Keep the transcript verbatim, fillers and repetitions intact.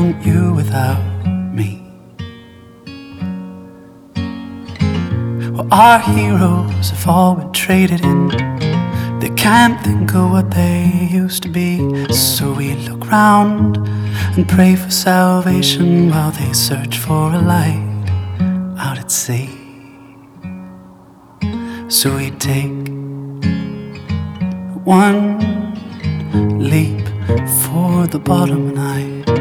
want you without me. Well, our heroes have all been traded in. They can't think of what they used to be. So we look round and pray for salvation while they search for a light out at sea. So we take one leap for the bottom, and I